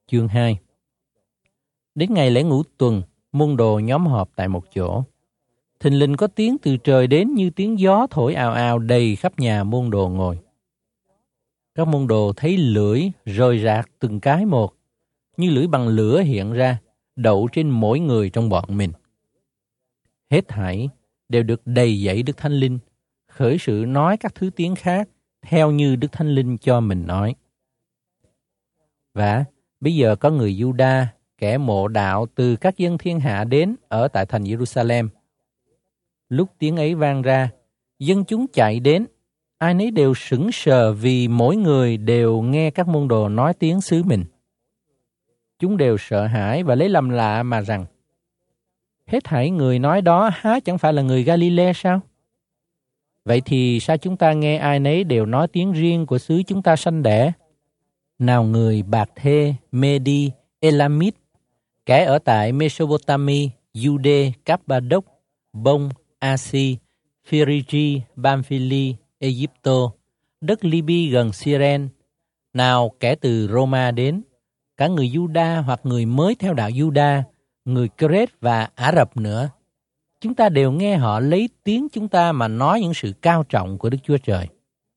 Chương 2. Đến ngày lễ ngũ tuần, môn đồ nhóm họp tại một chỗ. Thình lình có tiếng từ trời đến như tiếng gió thổi ào ào đầy khắp nhà môn đồ ngồi. Các môn đồ thấy lưỡi rời rạc từng cái một, như lưỡi bằng lửa hiện ra, đậu trên mỗi người trong bọn mình. Hết thảy đều được đầy dẫy Đức Thánh Linh, khởi sự nói các thứ tiếng khác theo như Đức Thánh Linh cho mình nói. Và bây giờ có người Giu-đa, kẻ mộ đạo từ các dân thiên hạ đến ở tại thành Giê-ru-sa-lem. Lúc tiếng ấy vang ra, dân chúng chạy đến, ai nấy đều sững sờ vì mỗi người đều nghe các môn đồ nói tiếng xứ mình. Chúng đều sợ hãi và lấy làm lạ mà rằng, hết thảy người nói đó há chẳng phải là người Ga-li-lê sao? Vậy thì sao chúng ta nghe ai nấy đều nói tiếng riêng của xứ chúng ta sanh đẻ? Nào người Bạc Thê, Mê-đi, Elamít, kẻ ở tại Mesopotami, Giu-đê, Cáp-ba-đốc, Bông, A-si, Phi-ri-gi, Bam-phi-li, Ê-díp-tô, đất Li-bi gần Siren, nào kẻ từ Roma đến, cả người Giu-đa hoặc người mới theo đạo Giu-đa, người Crết và Ả Rập nữa. Chúng ta đều nghe họ lấy tiếng chúng ta mà nói những sự cao trọng của Đức Chúa Trời.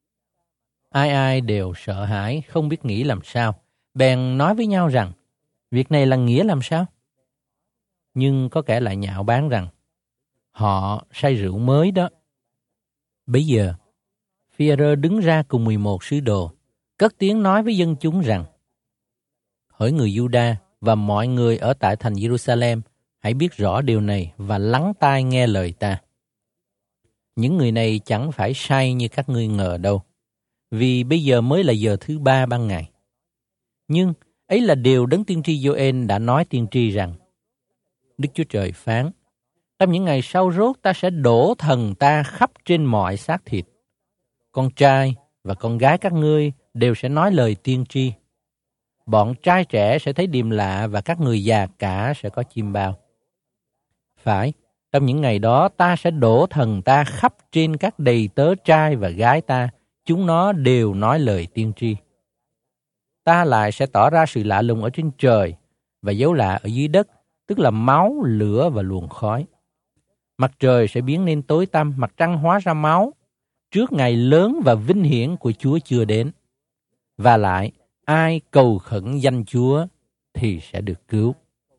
Ai ai đều sợ hãi, không biết nghĩ làm sao, bèn nói với nhau rằng, việc này là nghĩa làm sao? Nhưng có kẻ lại nhạo báng rằng, họ say rượu mới đó. Bấy giờ, Phi-e-rơ đứng ra cùng 11 sứ đồ, cất tiếng nói với dân chúng rằng, hỡi người Giu-đa và mọi người ở tại thành Giê-ru-sa-lem, hãy biết rõ điều này và lắng tai nghe lời ta. Những người này chẳng phải say như các ngươi ngờ đâu, vì bây giờ mới là giờ thứ 3 ban ngày. Nhưng ấy là điều đấng tiên tri Gio-ên đã nói tiên tri rằng, Đức Chúa Trời phán, trong những ngày sau rốt ta sẽ đổ thần ta khắp trên mọi xác thịt. Con trai và con gái các ngươi đều sẽ nói lời tiên tri. Bọn trai trẻ sẽ thấy điềm lạ và các người già cả sẽ có chiêm bao. Phải, trong những ngày đó ta sẽ đổ thần ta khắp trên các đầy tớ trai và gái ta, chúng nó đều nói lời tiên tri. Ta lại sẽ tỏ ra sự lạ lùng ở trên trời và dấu lạ ở dưới đất, tức là máu, lửa và luồng khói. Mặt trời sẽ biến nên tối tăm, mặt trăng hóa ra máu, trước ngày lớn và vinh hiển của Chúa chưa đến. Và lại, ai cầu khẩn danh Chúa thì sẽ được cứu.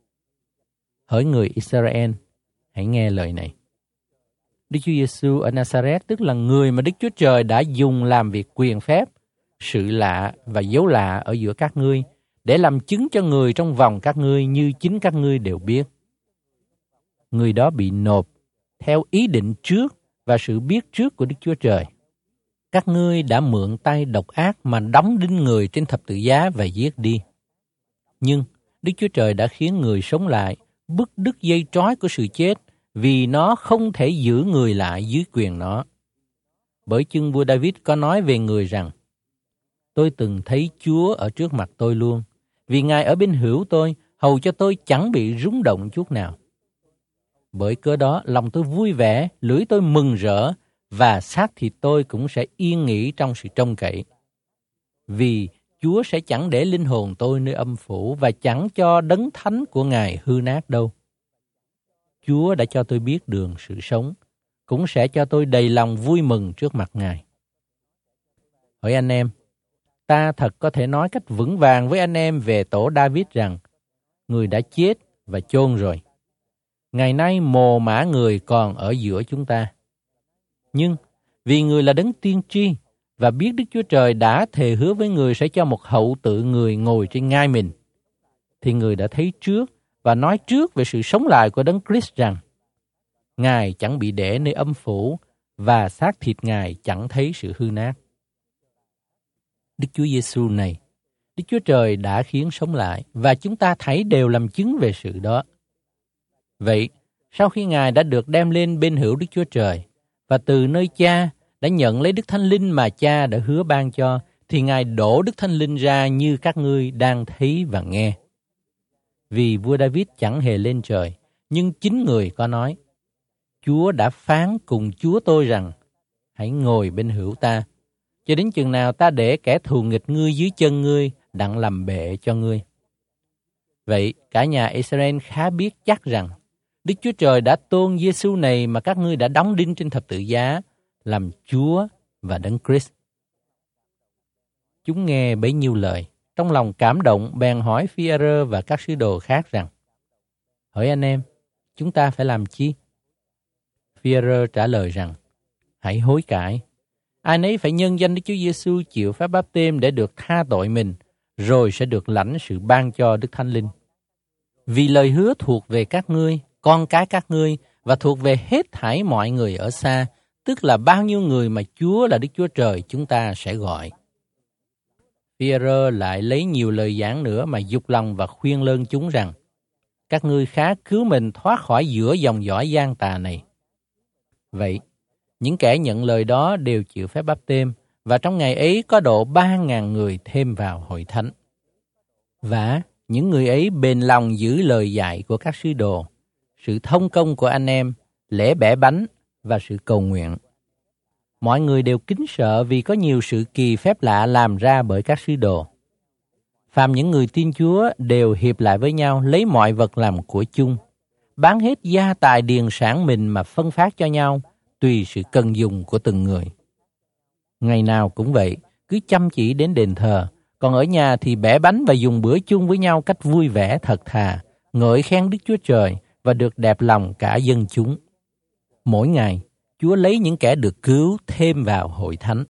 Hỡi người Israel, hãy nghe lời này. Đức Chúa Giêsu ở Nazareth, tức là người mà Đức Chúa Trời đã dùng làm việc quyền phép, sự lạ và dấu lạ ở giữa các ngươi, để làm chứng cho người trong vòng các ngươi như chính các ngươi đều biết. Người đó bị nộp theo ý định trước và sự biết trước của Đức Chúa Trời. Các ngươi đã mượn tay độc ác mà đóng đinh người trên thập tự giá và giết đi. Nhưng Đức Chúa Trời đã khiến người sống lại, bứt đứt dây trói của sự chết, vì nó không thể giữ người lại dưới quyền nó. Bởi chưng vua David có nói về người rằng, tôi từng thấy Chúa ở trước mặt tôi luôn, vì Ngài ở bên hữu tôi, hầu cho tôi chẳng bị rung động chút nào. Bởi cớ đó, lòng tôi vui vẻ, lưỡi tôi mừng rỡ, và xác thịt tôi cũng sẽ yên nghỉ trong sự trông cậy. Vì Chúa sẽ chẳng để linh hồn tôi nơi âm phủ và chẳng cho đấng thánh của Ngài hư nát đâu. Chúa đã cho tôi biết đường sự sống, cũng sẽ cho tôi đầy lòng vui mừng trước mặt Ngài. Hỡi anh em, ta thật có thể nói cách vững vàng với anh em về tổ David rằng, người đã chết và chôn rồi. Ngày nay mồ mả người còn ở giữa chúng ta. Nhưng vì người là đấng tiên tri và biết Đức Chúa Trời đã thề hứa với người sẽ cho một hậu tự người ngồi trên ngai mình, thì người đã thấy trước và nói trước về sự sống lại của đấng Christ rằng, Ngài chẳng bị để nơi âm phủ và xác thịt Ngài chẳng thấy sự hư nát. Đức Chúa Giêsu này, Đức Chúa Trời đã khiến sống lại và chúng ta thấy đều làm chứng về sự đó. Vậy, sau khi Ngài đã được đem lên bên hữu Đức Chúa Trời và từ nơi Cha đã nhận lấy Đức Thánh Linh mà Cha đã hứa ban cho, thì Ngài đổ Đức Thánh Linh ra như các ngươi đang thấy và nghe. Vì vua David chẳng hề lên trời, nhưng chính người có nói, Chúa đã phán cùng Chúa tôi rằng, hãy ngồi bên hữu ta, cho đến chừng nào ta để kẻ thù nghịch ngươi dưới chân ngươi, đặng làm bệ cho ngươi. Vậy cả nhà Israel khá biết chắc rằng Đức Chúa Trời đã tôn Giêsu này mà các ngươi đã đóng đinh trên thập tự giá làm Chúa và Đấng Christ. Chúng nghe bấy nhiêu lời, trong lòng cảm động bèn hỏi Phi-e-rơ và các sứ đồ khác rằng: Hỡi anh em, chúng ta phải làm chi? Phi-e-rơ trả lời rằng: Hãy hối cải. Ai nấy phải nhân danh Đức Chúa Giêsu chịu phép báp-têm để được tha tội mình, rồi sẽ được lãnh sự ban cho Đức Thánh Linh. Vì lời hứa thuộc về các ngươi, con cái các ngươi và thuộc về hết thảy mọi người ở xa, tức là bao nhiêu người mà Chúa là Đức Chúa Trời chúng ta sẽ gọi. Phi-e-rơ lại lấy nhiều lời giảng nữa mà dục lòng và khuyên lơn chúng rằng: Các ngươi khá cứu mình thoát khỏi giữa dòng dõi gian tà này. Vậy, những kẻ nhận lời đó đều chịu phép báp-têm, và trong ngày ấy có độ 3.000 người thêm vào hội thánh. Và những người ấy bền lòng giữ lời dạy của các sứ đồ, sự thông công của anh em, lễ bẻ bánh và sự cầu nguyện. Mọi người đều kính sợ vì có nhiều sự kỳ phép lạ làm ra bởi các sứ đồ. Phàm những người tin Chúa đều hiệp lại với nhau lấy mọi vật làm của chung, bán hết gia tài điền sản mình mà phân phát cho nhau, tùy sự cần dùng của từng người. Ngày nào cũng vậy, cứ chăm chỉ đến đền thờ, còn ở nhà thì bẻ bánh và dùng bữa chung với nhau cách vui vẻ thật thà, ngợi khen Đức Chúa Trời và được đẹp lòng cả dân chúng. Mỗi ngày, Chúa lấy những kẻ được cứu thêm vào hội thánh.